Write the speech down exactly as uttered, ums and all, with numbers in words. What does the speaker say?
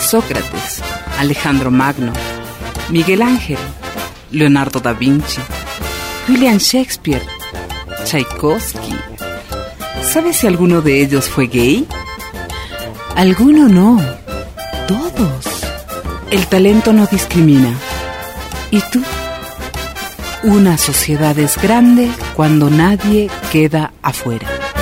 Sócrates, Alejandro Magno, Miguel Ángel, Leonardo da Vinci, William Shakespeare, Tchaikovsky. ¿Sabes si alguno de ellos fue gay? Alguno no, todos. El talento no discrimina. ¿Y tú? Una sociedad es grande cuando nadie queda afuera.